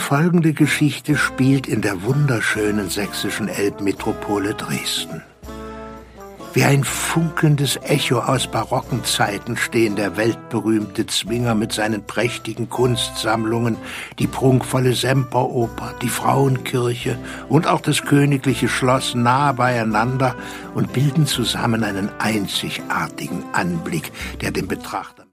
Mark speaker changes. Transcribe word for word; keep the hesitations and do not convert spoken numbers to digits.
Speaker 1: folgende Geschichte spielt in der wunderschönen sächsischen Elbmetropole Dresden. Wie ein funkelndes Echo aus barocken Zeiten stehen der weltberühmte Zwinger mit seinen prächtigen Kunstsammlungen, die prunkvolle Semperoper, die Frauenkirche und auch das königliche Schloss nahe beieinander und bilden zusammen einen einzigartigen Anblick, der den Betrachter